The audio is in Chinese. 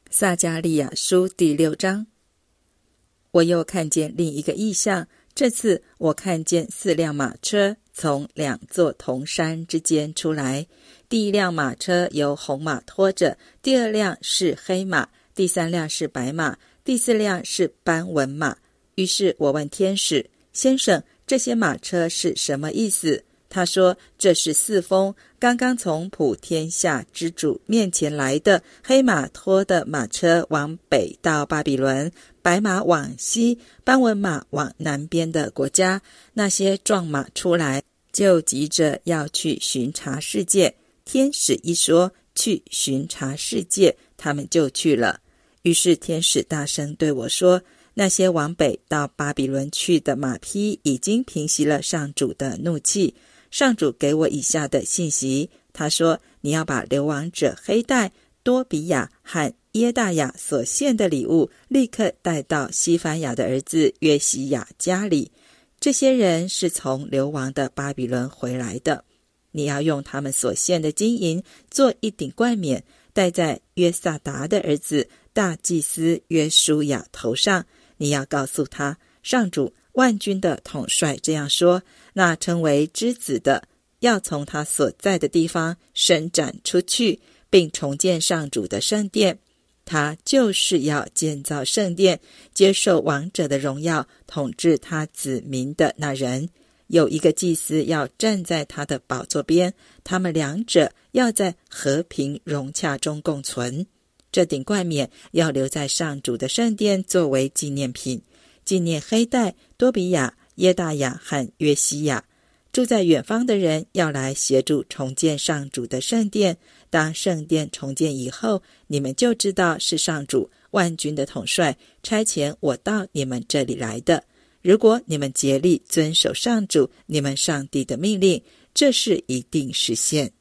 撒迦利亚书第6章。我又看见另一个异象，这次我看见4辆马车从2座铜山之间出来。第一辆马车由红马拖着，第2辆是黑马，第3辆是白马，第4辆是斑纹马。于是我问天使：先生，这些马车是什么意思？他说：这是4风刚刚从普天下之主面前来的。黑马拖的马车往北到巴比伦，白马往西，斑纹马往南边的国家。那些壮马出来，就急着要去巡查世界。天使一说去巡查世界，他们就去了。于是天使大声对我说：那些往北到巴比伦去的马匹已经平息了上主的怒气。上主给我以下的信息，他说：你要把流亡者黑带、多比亚和耶大雅所献的礼物立刻带到西番雅的儿子约西亚家里。这些人是从流亡的巴比伦回来的。你要用他们所献的金银做一顶冠冕，戴在约萨达的儿子大祭司约书亚头上。你要告诉他，上主万军的统帅这样说：那称为之子的要从他所在的地方伸展出去，并重建上主的圣殿。他就是要建造圣殿，接受王者的荣耀，统治他子民的那人。有一个祭司要站在他的宝座边，他们2者要在和平融洽中共存。这顶冠冕要留在上主的圣殿作为纪念品，纪念黑带、多比亚、耶大雅和约西亚。住在远方的人要来协助重建上主的圣殿。当圣殿重建以后，你们就知道是上主万军的统帅差遣我到你们这里来的。如果你们竭力遵守上主你们上帝的命令，这事一定实现。